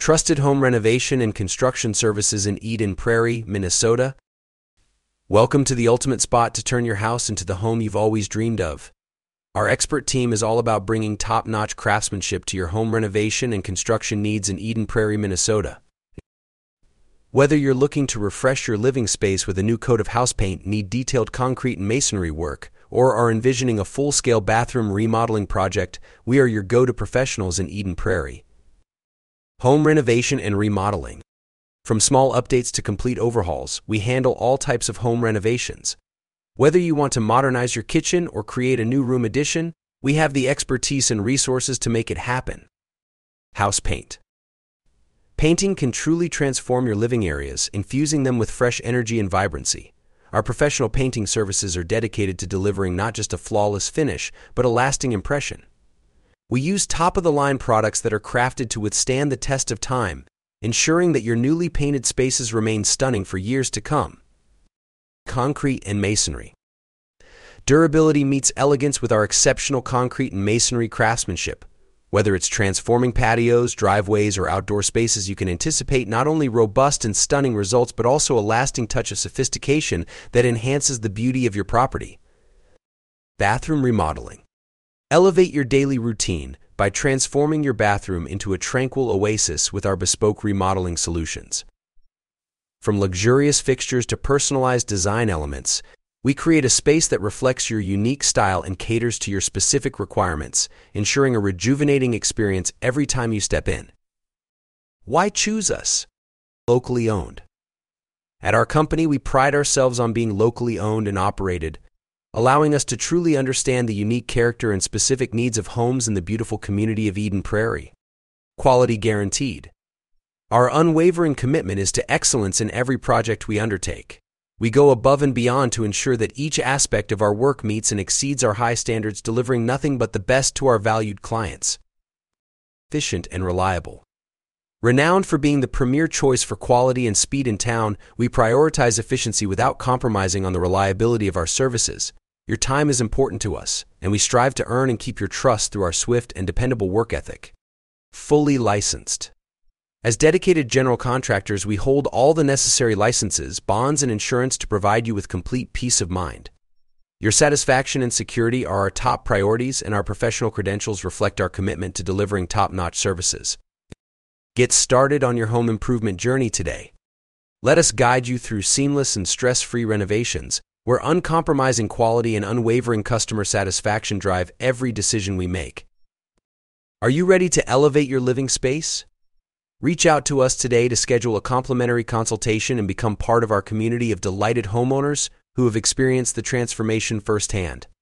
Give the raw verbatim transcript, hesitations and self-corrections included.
trusted home renovation and construction services in Eden Prairie, Minnesota. Welcome to the ultimate spot to turn your house into the home you've always dreamed of. Our expert team is all about bringing top-notch craftsmanship to your home renovation and construction needs in Eden Prairie, Minnesota. Whether you're looking to refresh your living space with a new coat of house paint, need detailed concrete and masonry work, or are envisioning a full-scale bathroom remodeling project, we are your go-to professionals in Eden Prairie. Home renovation and remodeling. From small updates to complete overhauls, we handle all types of home renovations. Whether you want to modernize your kitchen or create a new room addition, we have the expertise and resources to make it happen. House paint. Painting can truly transform your living areas, infusing them with fresh energy and vibrancy. Our professional painting services are dedicated to delivering not just a flawless finish, but a lasting impression. We use top-of-the-line products that are crafted to withstand the test of time, ensuring that your newly painted spaces remain stunning for years to come. Concrete and masonry. Durability meets elegance with our exceptional concrete and masonry craftsmanship. Whether it's transforming patios, driveways, or outdoor spaces, you can anticipate not only robust and stunning results, but also a lasting touch of sophistication that enhances the beauty of your property. Bathroom remodeling. Elevate your daily routine by transforming your bathroom into a tranquil oasis with our bespoke remodeling solutions. From luxurious fixtures to personalized design elements, we create a space that reflects your unique style and caters to your specific requirements, ensuring a rejuvenating experience every time you step in. Why choose us? Locally owned. At our company, we pride ourselves on being locally owned and operated, allowing us to truly understand the unique character and specific needs of homes in the beautiful community of Eden Prairie. Quality guaranteed. Our unwavering commitment is to excellence in every project we undertake. We go above and beyond to ensure that each aspect of our work meets and exceeds our high standards, delivering nothing but the best to our valued clients. Efficient and reliable. Renowned for being the premier choice for quality and speed in town, we prioritize efficiency without compromising on the reliability of our services. Your time is important to us, and we strive to earn and keep your trust through our swift and dependable work ethic. Fully licensed. As dedicated general contractors, we hold all the necessary licenses, bonds, and insurance to provide you with complete peace of mind. Your satisfaction and security are our top priorities, and our professional credentials reflect our commitment to delivering top-notch services. Get started on your home improvement journey today. Let us guide you through seamless and stress-free renovations, where uncompromising quality and unwavering customer satisfaction drive every decision we make. Are you ready to elevate your living space? Reach out to us today to schedule a complimentary consultation and become part of our community of delighted homeowners who have experienced the transformation firsthand.